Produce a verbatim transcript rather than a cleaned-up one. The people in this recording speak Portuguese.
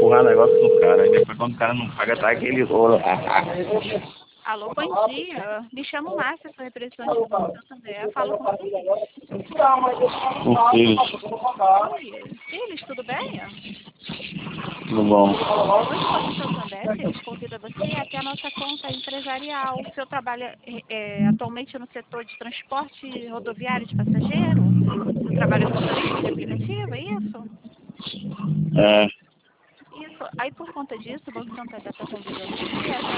empurrar negócio no cara. Aí depois quando o cara não paga, tá aquele rolo. Alô, bom dia. Me chamo Márcia, sou representante do Banco Santander. Falo com o Siles. O Siles. Oi, Siles, tudo bem? Tudo bom. Hoje o Banco Santander, Siles, convida você até a nossa conta empresarial. O senhor trabalha é, atualmente no setor de transporte rodoviário de passageiro? O senhor trabalha com motorista de aplicativo, é isso? É. Isso. Aí, por conta disso, o Banco Santander está convidando você a